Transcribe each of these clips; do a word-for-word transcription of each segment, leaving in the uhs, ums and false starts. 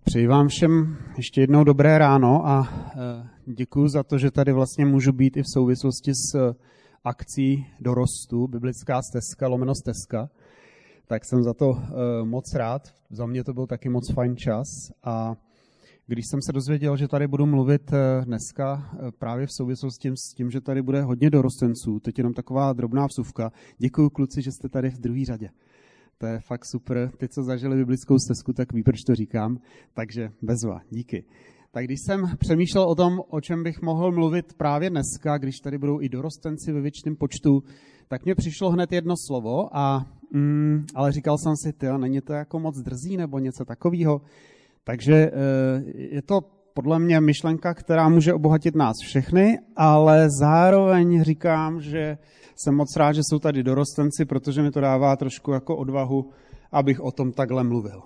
Přeji vám všem ještě jednou dobré ráno a děkuji za to, že tady vlastně můžu být i v souvislosti s akcí Dorostu, biblická stezka, lomeno stezka. Tak jsem za to moc rád, za mě to byl taky moc fajn čas a když jsem se dozvěděl, že tady budu mluvit dneska právě v souvislosti s tím, že tady bude hodně dorostenců, teď jenom taková drobná vsuvka. Děkuji kluci, že jste tady v druhé řadě. To je fakt super. Ty, co zažili biblickou stezku, tak ví, proč to říkám. Takže bezva, díky. Tak když jsem přemýšlel o tom, o čem bych mohl mluvit právě dneska, když tady budou i dorostenci ve větším počtu, tak mně přišlo hned jedno slovo, a, mm, ale říkal jsem si, tyjo, není to jako moc drzí nebo něco takového. Takže je to podle mě myšlenka, která může obohatit nás všechny, ale zároveň říkám, že jsem moc rád, že jsou tady dorostenci, protože mi to dává trošku jako odvahu, abych o tom takhle mluvil.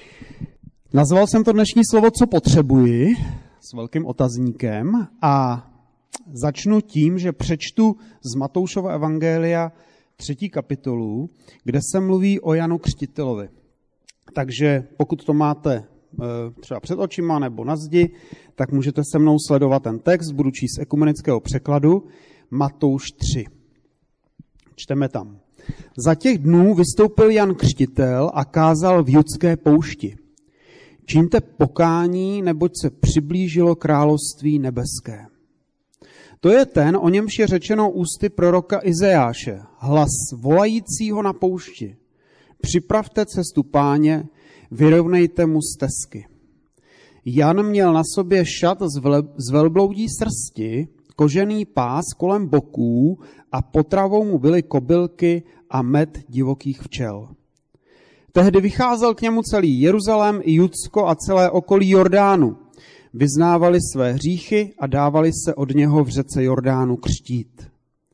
Nazval jsem to dnešní slovo Co potřebuji s velkým otazníkem a začnu tím, že přečtu z Matoušova evangelia třetí kapitolu, kde se mluví o Janu Křtitelovi. Takže pokud to máte třeba před očima nebo na zdi, tak můžete se mnou sledovat ten text, budu číst z ekumenického překladu, Matouš tři. Čteme tam. Za těch dnů vystoupil Jan Křtitel a kázal v judské poušti. Čiňte pokání, neboť se přiblížilo království nebeské. To je ten, o němž je řečeno ústy proroka Izajáše, hlas volajícího na poušti. Připravte cestu Páně, vyrovnejte mu stezky. Jan měl na sobě šat z, vle, z velbloudí srsti, kožený pás kolem boků a potravou mu byly kobylky a med divokých včel. Tehdy vycházel k němu celý Jeruzalém i Judsko a celé okolí Jordánu. Vyznávali své hříchy a dávali se od něho v řece Jordánu křtít.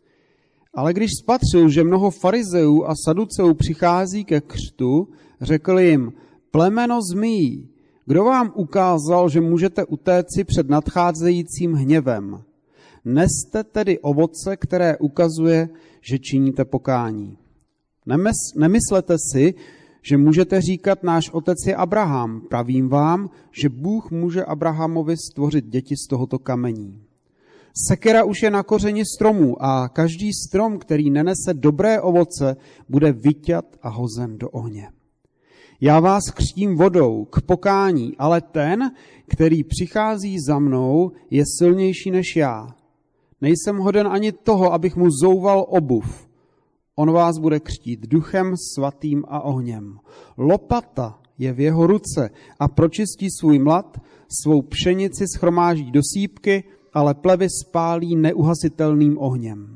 Ale když spatřil, že mnoho farizeů a saduceů přichází ke křtu, řekl jim, plemeno zmíjí, kdo vám ukázal, že můžete utéci před nadcházejícím hněvem? Neste tedy ovoce, které ukazuje, že činíte pokání. Nemys, nemyslete si, že můžete říkat, náš otec je Abraham. Pravím vám, že Bůh může Abrahamovi stvořit děti z tohoto kamení. Sekera už je na kořeni stromů a každý strom, který nenese dobré ovoce, bude vyťat a hozen do ohně. Já vás křtím vodou k pokání, ale ten, který přichází za mnou, je silnější než já. Nejsem hoden ani toho, abych mu zouval obuv. On vás bude křtít duchem svatým a ohněm. Lopata je v jeho ruce a pročistí svůj mlad, svou pšenici shromáždí do sýpky, ale plevy spálí neuhasitelným ohněm.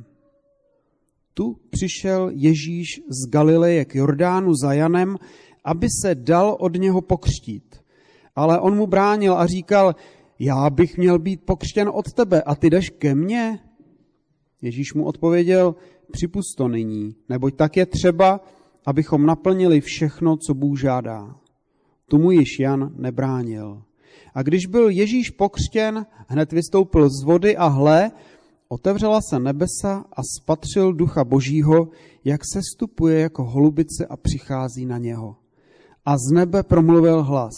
Tu přišel Ježíš z Galileje k Jordánu za Janem, aby se dal od něho pokřtít. Ale on mu bránil a říkal, já bych měl být pokřtěn od tebe a ty jdeš ke mně? Ježíš mu odpověděl, připusť to nyní, neboť tak je třeba, abychom naplnili všechno, co Bůh žádá. Tomu již Jan nebránil. A když byl Ježíš pokřtěn, hned vystoupil z vody a hle, otevřela se nebesa a spatřil Ducha Božího, jak sestupuje jako holubice a přichází na něho. A z nebe promluvil hlas.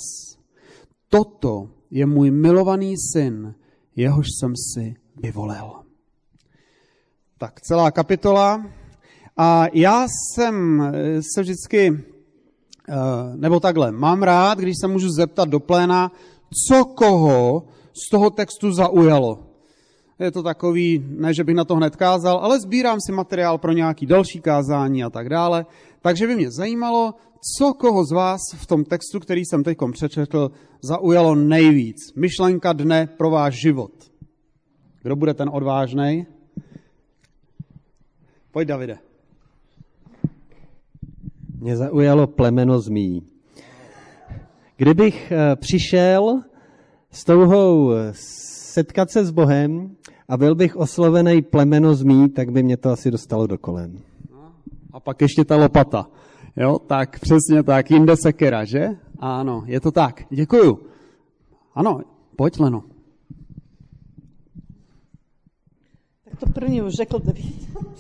Toto je můj milovaný syn, jehož jsem si vyvolil. Tak celá kapitola. A já jsem se vždycky, nebo takhle, mám rád, když se můžu zeptat do pléna, co koho z toho textu zaujalo. Je to takový, ne, že bych na to hned kázal, ale sbírám si materiál pro nějaký další kázání a tak dále. Takže by mě zajímalo, co koho z vás v tom textu, který jsem teď přečetl, zaujalo nejvíc. Myšlenka dne pro váš život. Kdo bude ten odvážnej? Pojď, Davide. Mě zaujalo plemeno zmí. Kdybych přišel s touhou setkat se s Bohem a byl bych oslovený plemeno zmí, tak by mě to asi dostalo do kolen. A pak ještě ta lopata. Jo, tak přesně tak, jinde sekera, že? Ano, je to tak. Děkuju. Ano, pojď, Leno. Tak to první už řekl David.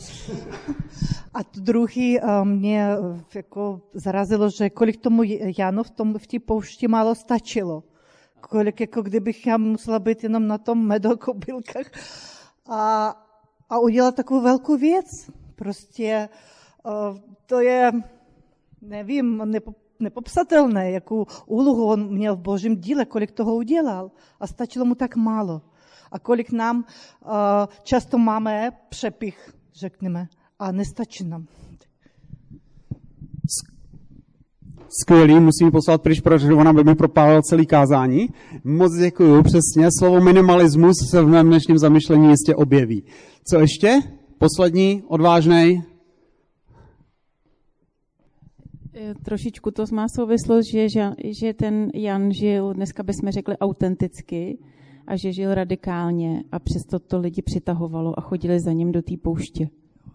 A to druhý mě jako zarazilo, že kolik tomu Janu v, tom, v té poušti málo stačilo. kolik jako kdybych já musela být jenom na tom medokobylkách a, a udělat takovou velkou věc. Prostě uh, to je, nevím, nepo, nepopsatelné, jakou úlohu on měl v Božím díle, kolik toho udělal. A stačilo mu tak málo. A kolik nám uh, často máme přepich, řekněme, a nestačí nám. Skvělý, musím poslat pryč, protože ona by mi propálila celý kázání. Moc děkuju, přesně. Slovo minimalismus se v mém dnešním zamyšlení jistě objeví. Co ještě? Poslední, odvážnej. Trošičku to má souvislost, že, že ten Jan žil, dneska bychom řekli autenticky, a že žil radikálně a přesto to lidi přitahovalo a chodili za ním do té pouště.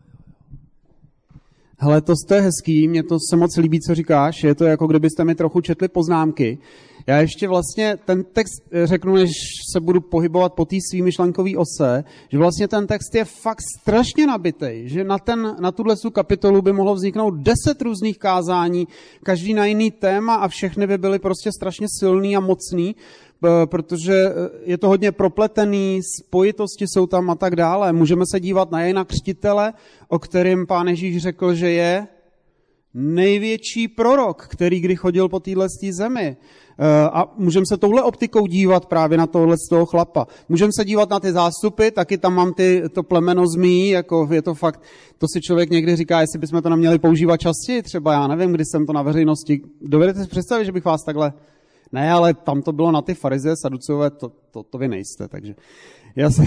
Hele, to je hezký, mně to se moc líbí, co říkáš, je to jako kdybyste mi trochu četli poznámky. Já ještě vlastně ten text řeknu, než se budu pohybovat po té svý myšlenkový ose, že vlastně ten text je fakt strašně nabitej, že na, ten, na tuhle kapitolu by mohlo vzniknout deset různých kázání, každý na jiný téma a všechny by byly prostě strašně silný a mocný, protože je to hodně propletený, spojitosti jsou tam a tak dále. Můžeme se dívat na Jana Křtitele, o kterém Pán Ježíš řekl, že je největší prorok, který kdy chodil po téhle zemi. A můžeme se touhle optikou dívat právě na tohle z toho chlapa. Můžeme se dívat na ty zástupy, taky tam mám ty, to plemeno zmí, jako je to fakt, to si člověk někdy říká, jestli bychom to neměli používat častěji, třeba já nevím, když jsem to na veřejnosti. Dovedete si představit, že bych vás takhle... Ne, ale tam to bylo na ty farizeje, saduceové, to, to, to vy nejste, takže já se...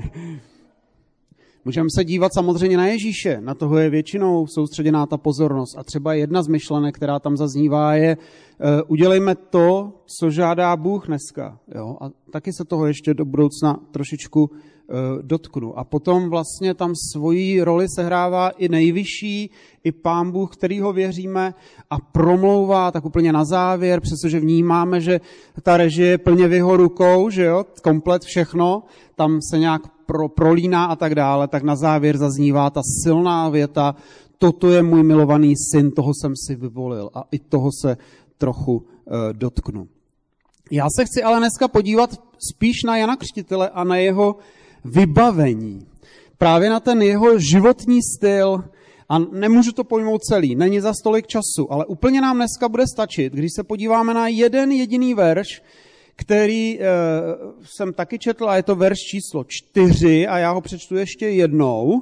Můžeme se dívat samozřejmě na Ježíše, na toho je většinou soustředěná ta pozornost. A třeba jedna z myšlenek, která tam zaznívá, je uh, udělejme to, co žádá Bůh dneska. Jo? A taky se toho ještě do budoucna trošičku uh, dotknu. A potom vlastně tam svoji roli sehrává i nejvyšší, i Pán Bůh, kterýho věříme a promlouvá tak úplně na závěr, přestože vnímáme, že ta režie je plně v jeho rukou, že jo, komplet všechno, tam se nějak pro, prolíná a tak dále, tak na závěr zaznívá ta silná věta, toto je můj milovaný syn, toho jsem si vyvolil a i toho se trochu uh, dotknu. Já se chci ale dneska podívat spíš na Jana Křtitele a na jeho vybavení. Právě na ten jeho životní styl a nemůžu to pojmout celý, není za stolik času, ale úplně nám dneska bude stačit, když se podíváme na jeden jediný verš, který e, jsem taky četl a je to verš číslo čtyři a já ho přečtu ještě jednou.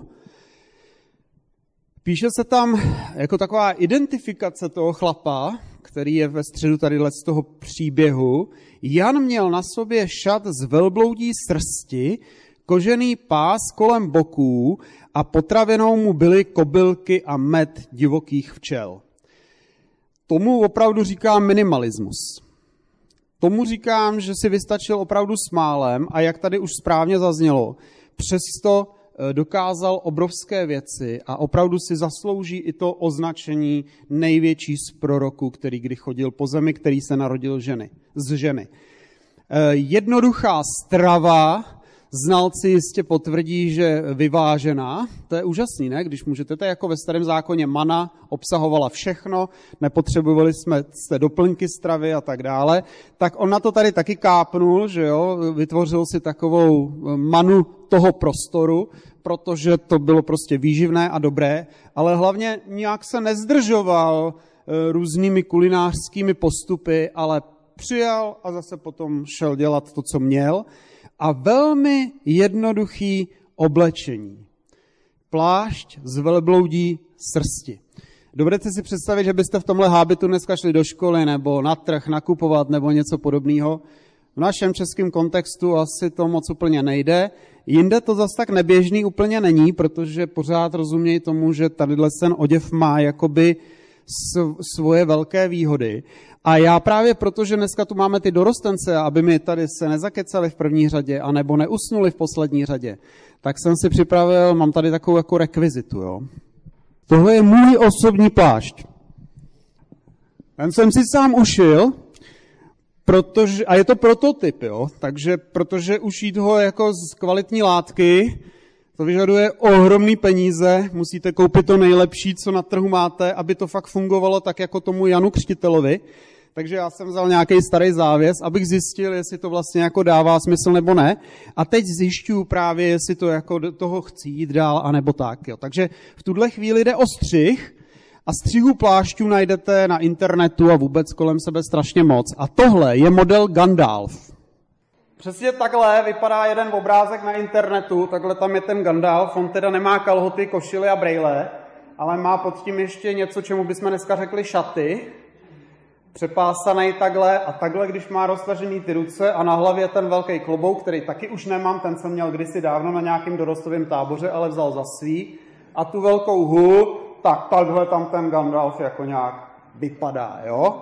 Píše se tam jako taková identifikace toho chlapa, který je ve středu tady z toho příběhu. Jan měl na sobě šat z velbloudí srsti, kožený pás kolem boků a potravinou mu byly kobylky a med divokých včel. Tomu opravdu říkám minimalismus. Tomu říkám, že si vystačil opravdu s málem a jak tady už správně zaznělo, přesto dokázal obrovské věci a opravdu si zaslouží i to označení největší z proroků, který kdy chodil po zemi, který se narodil ženy, z ženy. Jednoduchá strava, znalci jistě potvrdí, že vyvážená. To je úžasný, ne? Když můžete, to je jako ve Starém zákoně mana obsahovala všechno, nepotřebovali jsme jste doplňky stravy a tak dále. Tak on na to tady taky kápnul, že jo, vytvořil si takovou manu toho prostoru, protože to bylo prostě výživné a dobré, ale hlavně nějak se nezdržoval různými kulinářskými postupy, ale přijal a zase potom šel dělat to, co měl. A velmi jednoduchý oblečení. Plášť z velbloudí srsti. Dovedete si představit, že byste v tomhle hábitu dneska šli do školy nebo na trh nakupovat nebo něco podobného? V našem českém kontextu asi to moc úplně nejde. Jinde to zas tak neběžný úplně není, protože pořád rozumějí tomu, že tadyhle ten oděv má jakoby svoje velké výhody. A já právě proto, že dneska tu máme ty dorostence, aby mi tady se nezakecali v první řadě, anebo neusnuli v poslední řadě, tak jsem si připravil, mám tady takovou jako rekvizitu. Jo. Tohle je můj osobní plášť. Ten jsem si sám ušil, protože, a je to prototyp, jo, takže protože ušít ho jako z kvalitní látky, to vyžaduje ohromný peníze, musíte koupit to nejlepší, co na trhu máte, aby to fakt fungovalo tak jako tomu Janu Křtitelovi. Takže já jsem vzal nějaký starý závěs, abych zjistil, jestli to vlastně jako dává smysl nebo ne. A teď zjišťuju právě, jestli to jako do toho chci jít dál, anebo tak. Jo. Takže v tuhle chvíli jde o střih a střihu plášťů najdete na internetu a vůbec kolem sebe strašně moc. A tohle je model Gandalf. Přesně takhle vypadá jeden obrázek na internetu, takhle tam je ten Gandalf, on teda nemá kalhoty, košily a brejle, ale má pod tím ještě něco, čemu bychom dneska řekli šaty, přepásaný takhle a takhle, když má roztažený ty ruce a na hlavě ten velký klobouk, který taky už nemám, ten jsem měl kdysi dávno na nějakém dorostovém táboře, ale vzal za svý, a tu velkou hůl, tak takhle tam ten Gandalf jako nějak vypadá, jo?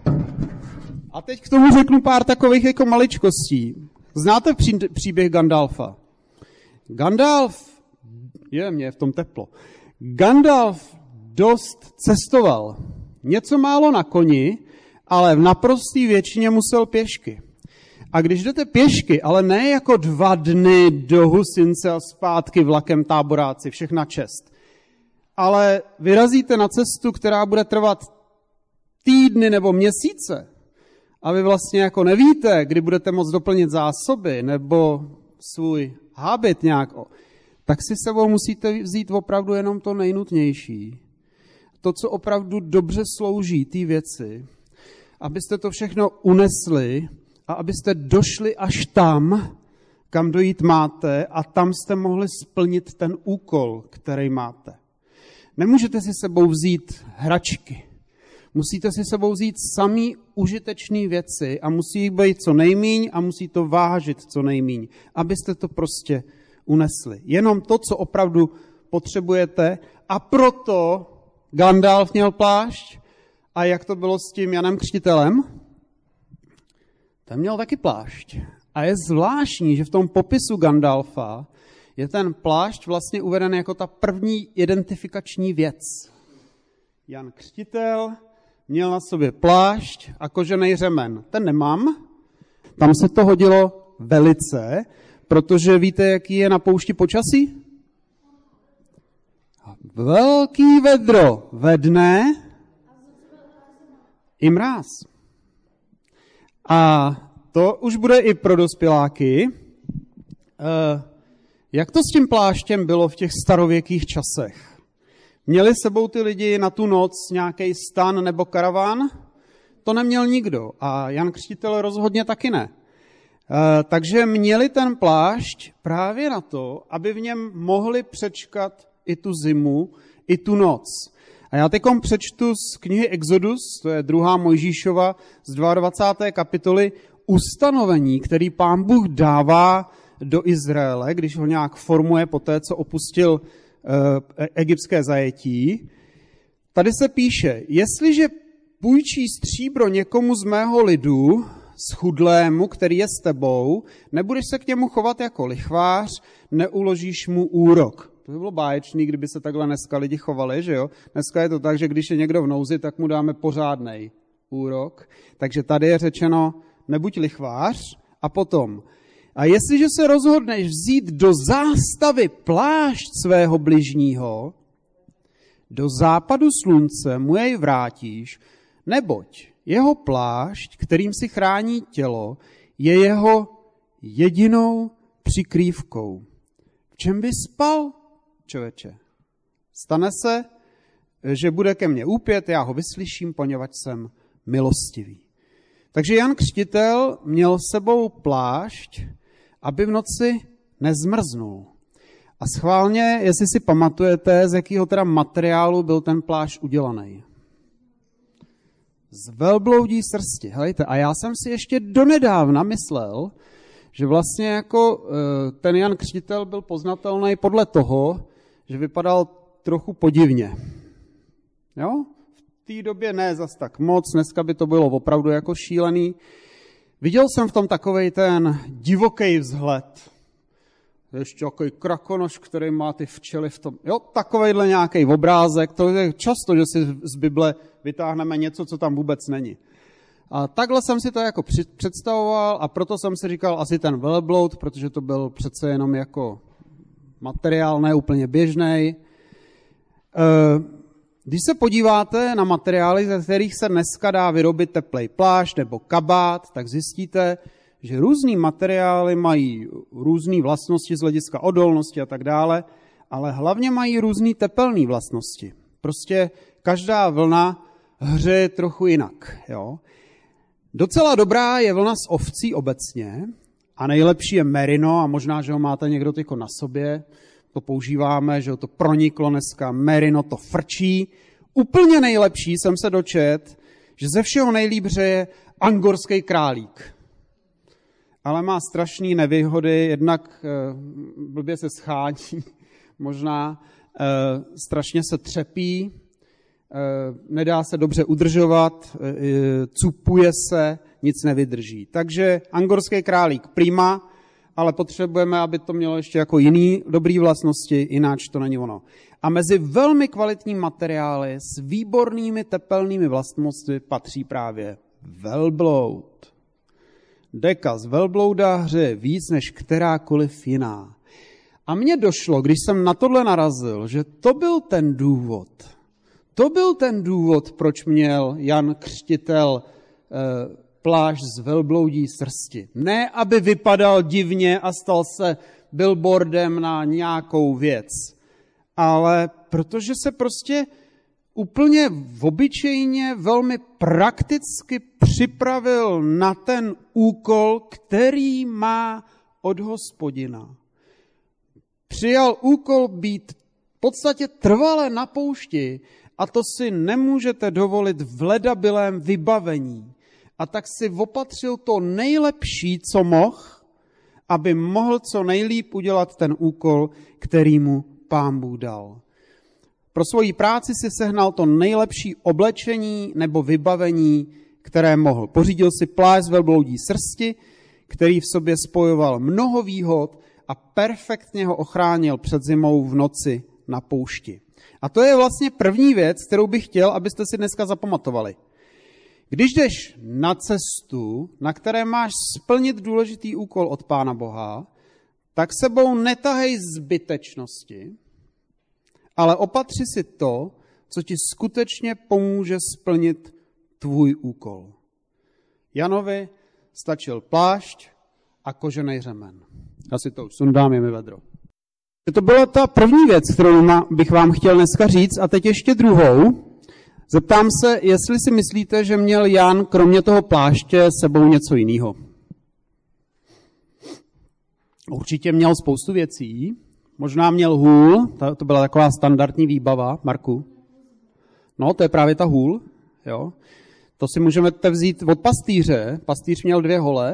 A teď k tomu řeknu pár takových jako maličkostí. Znáte pří, příběh Gandalfa? Gandalf, je, mě je v tom teplo. Gandalf dost cestoval. Něco málo na koni, ale v naprostý většině musel pěšky. A když jdete pěšky, ale ne jako dva dny do Husince a zpátky vlakem táboráci, všechna čest, ale vyrazíte na cestu, která bude trvat týdny nebo měsíce, a vy vlastně jako nevíte, kdy budete moct doplnit zásoby nebo svůj hábit nějak, tak si sebou musíte vzít opravdu jenom to nejnutnější. To, co opravdu dobře slouží té věci, abyste to všechno unesli a abyste došli až tam, kam dojít máte, a tam jste mohli splnit ten úkol, který máte. Nemůžete si sebou vzít hračky. Musíte si sebou vzít samý užitečné věci a musí jich být co nejmíň a musí to vážit co nejmíň, abyste to prostě unesli. Jenom to, co opravdu potřebujete, a proto Gandalf měl plášť. A jak to bylo s tím Janem Křtitelem? Ten měl taky plášť. A je zvláštní, že v tom popisu Gandalfa je ten plášť vlastně uveden jako ta první identifikační věc. Jan Křtitel měl na sobě plášť a kožený řemen. Ten nemám. Tam se to hodilo velice, protože víte, jaký je na poušti počasí? Velký vedro ve dne i mráz. A to už bude i pro dospěláky. Jak to s tím pláštěm bylo v těch starověkých časech? Měli sebou ty lidi na tu noc nějaký stan nebo karaván? To neměl nikdo a Jan Křtitel rozhodně taky ne. Takže měli ten plášť právě na to, aby v něm mohli přečkat i tu zimu, i tu noc. A já teďkom přečtu z knihy Exodus, to je druhá Mojžíšova z dvacáté druhé kapitoly, ustanovení, který Pán Bůh dává do Izraele, když ho nějak formuje po té, co opustil e, egyptské zajetí. Tady se píše, jestliže půjčí stříbro někomu z mého lidu, schudlému, který je s tebou, nebudeš se k němu chovat jako lichvář, neuložíš mu úrok. To by bylo báječný, kdyby se takhle dneska lidi chovali, že jo? Dneska je to tak, že když je někdo v nouzi, tak mu dáme pořádnej úrok. Takže tady je řečeno, nebuď lichvář, a potom, a jestliže se rozhodneš vzít do zástavy plášť svého bližního, do západu slunce mu jej vrátíš, neboť jeho plášť, kterým si chrání tělo, je jeho jedinou přikrývkou. V čem by spal, člověče? Stane se, že bude ke mně úpět, já ho vyslyším, poněvadž jsem milostivý. Takže Jan Křtitel měl s sebou plášť, aby v noci nezmrznul. A schválně, jestli si pamatujete, z jakého teda materiálu byl ten plášť udělaný. Z velbloudí srsti. Helejte, a já jsem si ještě donedávna myslel, že vlastně jako ten Jan Křtitel byl poznatelný podle toho, že vypadal trochu podivně. Jo? V té době ne zas tak moc, dneska by to bylo opravdu jako šílený. Viděl jsem v tom takovej ten divoký vzhled. Ještě takový krakonoš, který má ty včely v tom. Jo, takovejhle nějaký obrázek. To je často, že si z Bible vytáhneme něco, co tam vůbec není. A takhle jsem si to jako představoval a proto jsem si říkal asi ten velbloud, protože to byl přece jenom jako materiál, ne úplně běžnej. Když se podíváte na materiály, ze kterých se dneska dá vyrobit teplej plášť nebo kabát, tak zjistíte, že různý materiály mají různé vlastnosti z hlediska odolnosti a tak dále, ale hlavně mají různé tepelné vlastnosti. Prostě každá vlna hřeje trochu jinak. Jo? Docela dobrá je vlna z ovcí obecně a nejlepší je merino a možná, že ho máte někdo tyko na sobě. To používáme, že to proniklo dneska, merino to frčí. Úplně nejlepší jsem se dočet, že ze všeho nejlíp hřeje angorský králík. Ale má strašné nevýhody, jednak e, blbě se schání, možná e, strašně se třepí, e, nedá se dobře udržovat, e, cupuje se, nic nevydrží. Takže angorský králík prima, ale potřebujeme, aby to mělo ještě jako jiný dobrý vlastnosti, jináč to není ono. A mezi velmi kvalitní materiály s výbornými tepelnými vlastnostmi patří právě velbloud. Deka z velblouda hřeje víc než kterákoliv jiná. A mně došlo, když jsem na tohle narazil, že to byl ten důvod. To byl ten důvod, proč měl Jan Křtitel eh, plášť z velbloudí srsti. Ne, aby vypadal divně a stal se billboardem na nějakou věc, ale protože se prostě úplně obyčejně, velmi prakticky připravil na ten úkol, který má od Hospodina. Přijal úkol být v podstatě trvale na poušti a to si nemůžete dovolit v ledabilém vybavení. A tak si opatřil to nejlepší, co mohl, aby mohl co nejlíp udělat ten úkol, který mu Pán Bůh dal. Pro svoji práci si sehnal to nejlepší oblečení nebo vybavení, které mohl. Pořídil si plášť z velbloudí srsti, který v sobě spojoval mnoho výhod a perfektně ho ochránil před zimou v noci na poušti. A to je vlastně první věc, kterou bych chtěl, abyste si dneska zapamatovali. Když jdeš na cestu, na které máš splnit důležitý úkol od Pána Boha, tak sebou netahej zbytečnosti, ale opatři si to, co ti skutečně pomůže splnit tvůj úkol. Janovi stačil plášť a kožený řemen. Já si to už sundám, je mi vedro. To byla ta první věc, kterou bych vám chtěl dneska říct, a teď ještě druhou. Zeptám se, jestli si myslíte, že měl Jan kromě toho pláště sebou něco jiného. Určitě měl spoustu věcí. Možná měl hůl, to byla taková standardní výbava, Marku. No, to je právě ta hůl. Jo. To si můžeme vzít od pastýře. Pastýř měl dvě hole.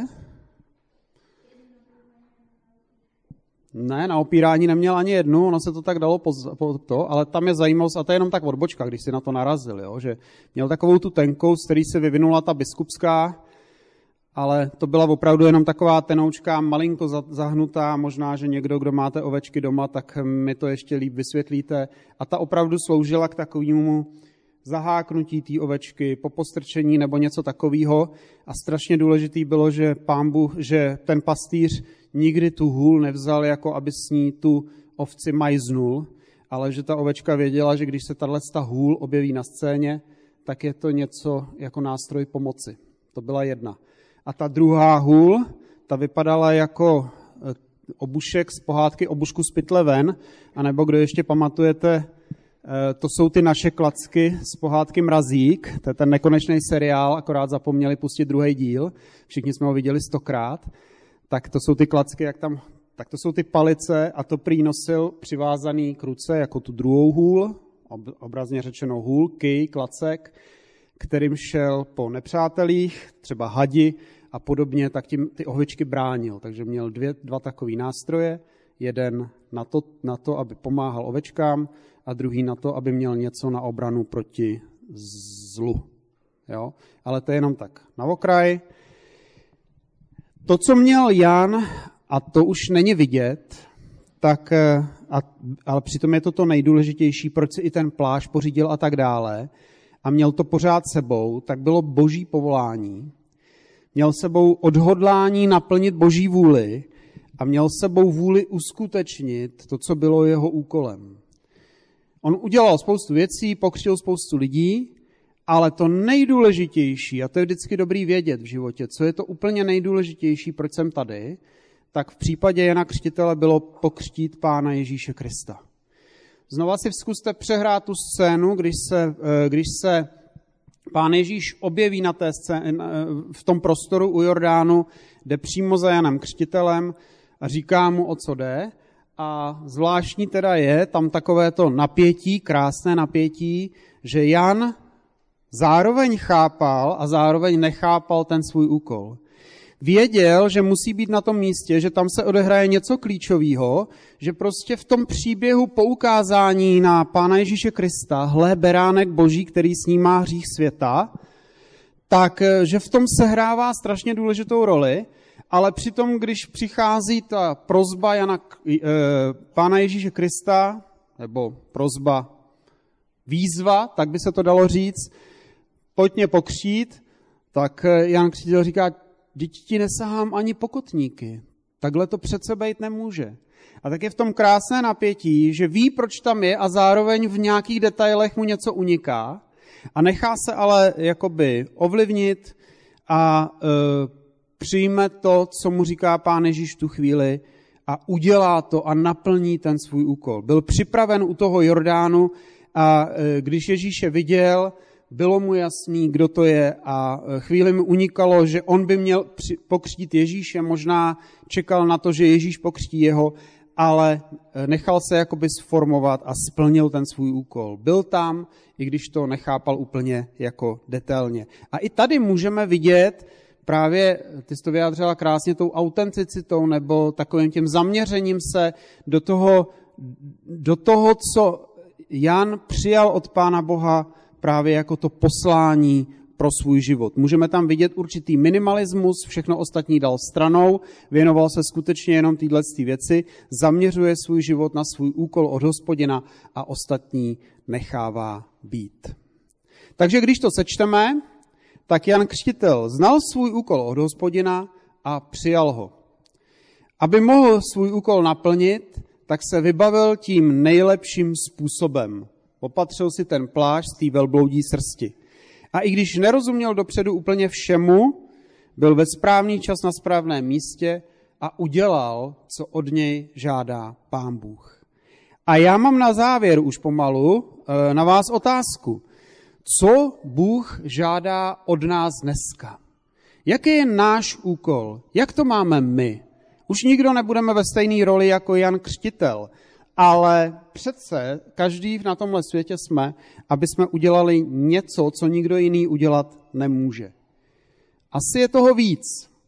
Ne, na opírání neměl ani jednu, ono se to tak dalo po, po to, ale tam je zajímavost, a to je jenom tak odbočka, když si na to narazil, jo, že měl takovou tu tenkou, z který se vyvinula ta biskupská, ale to byla opravdu jenom taková tenoučka, malinko zahnutá, možná, že někdo, kdo máte ovečky doma, tak mi to ještě líp vysvětlíte. A ta opravdu sloužila k takovému zaháknutí té ovečky, po postrčení nebo něco takového. A strašně důležitý bylo, že Pán Bůh, že ten pastýř nikdy tu hůl nevzal, jako aby s ní tu ovci majznul, ale že ta ovečka věděla, že když se tato hůl objeví na scéně, tak je to něco jako nástroj pomoci. To byla jedna. A ta druhá hůl, ta vypadala jako obušek z pohádky Obušku z pytle ven, anebo kdo ještě pamatujete, to jsou ty naše klacky z pohádky Mrazík, to je ten nekonečný seriál, akorát zapomněli pustit druhý díl, všichni jsme ho viděli stokrát, tak to jsou ty klacky, jak tam, tak to jsou ty palice a to prý nosil přivázaný k ruce jako tu druhou hůl, obrazně řečeno hůl, kij, klacek, kterým šel po nepřátelích, třeba hadi a podobně, tak tím ty ohyčky bránil. Takže měl dvě, dva takový nástroje, jeden na to, na to, aby pomáhal ovečkám a druhý na to, aby měl něco na obranu proti zlu. Jo? Ale to je jenom tak na okraj. To, co měl Jan, a to už není vidět, tak, a, ale přitom je to to nejdůležitější, proč si i ten plášť pořídil a tak dále, a měl to pořád sebou, tak bylo boží povolání. Měl sebou odhodlání naplnit boží vůli a měl sebou vůli uskutečnit to, co bylo jeho úkolem. On udělal spoustu věcí, pokřtil spoustu lidí, ale to nejdůležitější, a to je vždycky dobrý vědět v životě, co je to úplně nejdůležitější, proč jsem tady, tak v případě Jana Křtitele bylo pokřtít Pána Ježíše Krista. Znova si zkuste přehrát tu scénu, když se, když se Pán Ježíš objeví na té scéně, v tom prostoru u Jordánu, jde přímo za Janem Křtitelem a říká mu, o co jde. A zvláštní teda je tam takové to napětí, krásné napětí, že Jan zároveň chápal a zároveň nechápal ten svůj úkol. Věděl, že musí být na tom místě, že tam se odehraje něco klíčového, že prostě v tom příběhu poukázání na Pána Ježíše Krista, hle, beránek Boží, který snímá hřích světa, tak že v tom sehrává strašně důležitou roli, ale přitom, když přichází ta prosba Jana, e, Pána Ježíše Krista, nebo prosba výzva, tak by se to dalo říct, pojď mě pokřít, tak Jan Křtitel říká, děti ti nesahám ani pokotníky. Takhle to přece být nemůže. A tak je v tom krásné napětí, že ví, proč tam je a zároveň v nějakých detailech mu něco uniká a nechá se ale jakoby ovlivnit a e, přijme to, co mu říká Pán Ježíš v tu chvíli a udělá to a naplní ten svůj úkol. Byl připraven u toho Jordánu a e, když Ježíše viděl, bylo mu jasný, kdo to je a chvíli mi unikalo, že on by měl pokřtít Ježíše, možná čekal na to, že Ježíš pokřtí jeho, ale nechal se jakoby sformovat a splnil ten svůj úkol. Byl tam, i když to nechápal úplně jako detailně. A i tady můžeme vidět právě, ty jsi to vyjádřila krásně, tou autenticitou nebo takovým tím zaměřením se do toho, do toho, co Jan přijal od Pána Boha právě jako to poslání pro svůj život. Můžeme tam vidět určitý minimalismus, všechno ostatní dal stranou, věnoval se skutečně jenom této věci, zaměřuje svůj život na svůj úkol od Hospodina a ostatní nechává být. Takže když to sečteme, tak Jan Křtitel znal svůj úkol od Hospodina a přijal ho. Aby mohl svůj úkol naplnit, tak se vybavil tím nejlepším způsobem. Opatřil si ten plášť z té velbloudí srsti. A i když nerozuměl dopředu úplně všemu, byl ve správný čas na správném místě a udělal, co od něj žádá Pán Bůh. A já mám na závěr už pomalu na vás otázku. Co Bůh žádá od nás dneska? Jaký je náš úkol? Jak to máme my? Už nikdo nebudeme ve stejné roli jako Jan Křtitel, ale přece každý na tomhle světě jsme, aby jsme udělali něco, co nikdo jiný udělat nemůže. Asi je toho víc,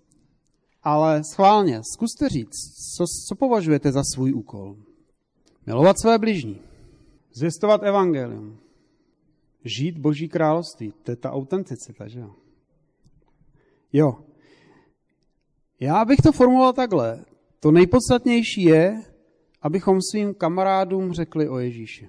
ale schválně, zkuste říct, co, co považujete za svůj úkol. Milovat své bližní, zvěstovat evangelium, žít Boží království, to je ta autenticita, že jo? Jo. Já bych to formuloval takhle. To nejpodstatnější je, abychom svým kamarádům řekli o Ježíši.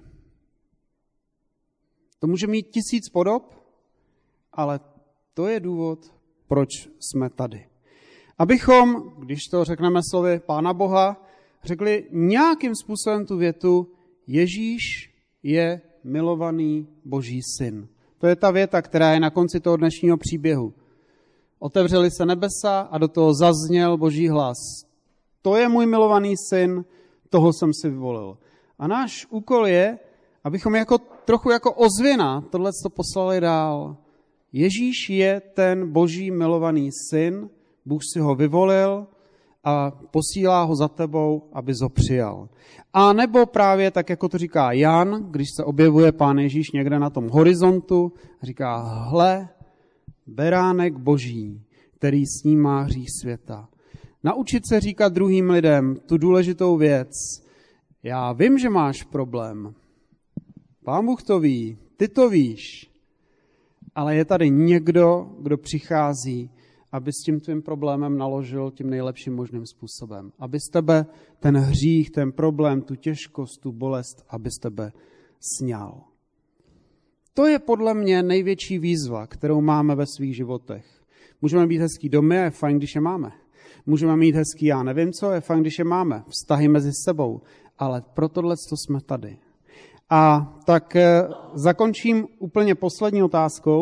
To může mít tisíc podob, ale to je důvod, proč jsme tady. Abychom, když to řekneme slovy Pána Boha, řekli nějakým způsobem tu větu Ježíš je milovaný Boží syn. To je ta věta, která je na konci toho dnešního příběhu. Otevřely se nebesa a do toho zazněl Boží hlas. To je můj milovaný syn, toho jsem si vyvolil. A náš úkol je, abychom jako, trochu jako ozvěna tohleto poslali dál. Ježíš je ten Boží milovaný syn, Bůh si ho vyvolil a posílá ho za tebou, abys ho přijal. A nebo právě tak, jako to říká Jan, když se objevuje Pán Ježíš někde na tom horizontu, říká, hle, beránek Boží, který snímá hřích světa. Naučit se říkat druhým lidem tu důležitou věc. Já vím, že máš problém. Pán Bůh to ví, ty to víš. Ale je tady někdo, kdo přichází, aby s tím tvým problémem naložil tím nejlepším možným způsobem. Aby z tebe ten hřích, ten problém, tu těžkost, tu bolest, aby z tebe sňal. To je podle mě největší výzva, kterou máme ve svých životech. Můžeme mít hezký domy a je fajn, když je máme. Můžeme mít hezký já nevím co, je fajn, když je máme. Vztahy mezi sebou. Ale pro tohle jsme tady. A tak zakončím úplně poslední otázkou.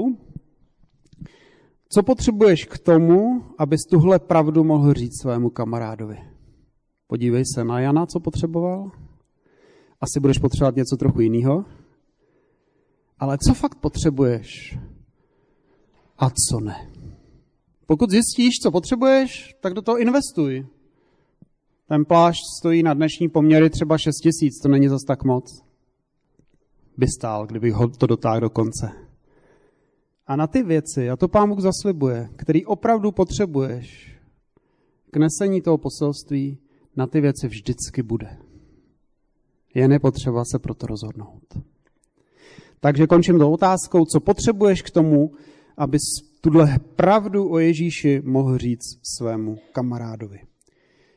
Co potřebuješ k tomu, abys tuhle pravdu mohl říct svému kamarádovi? Podívej se na Jana, co potřeboval. Asi budeš potřebovat něco trochu jiného. Ale co fakt potřebuješ a co ne? Pokud zjistíš, co potřebuješ, tak do toho investuj. Ten plášť stojí na dnešní poměry třeba šest tisíc, to není zas tak moc. By stál, kdybych ho to dotáhl do konce. A na ty věci, a to Pán Bůh zaslibuje, který opravdu potřebuješ k nesení toho poselství, na ty věci vždycky bude. Jen je potřeba se proto rozhodnout. Takže končím tou otázkou, co potřebuješ k tomu, abys tuhle pravdu o Ježíši mohl říct svému kamarádovi.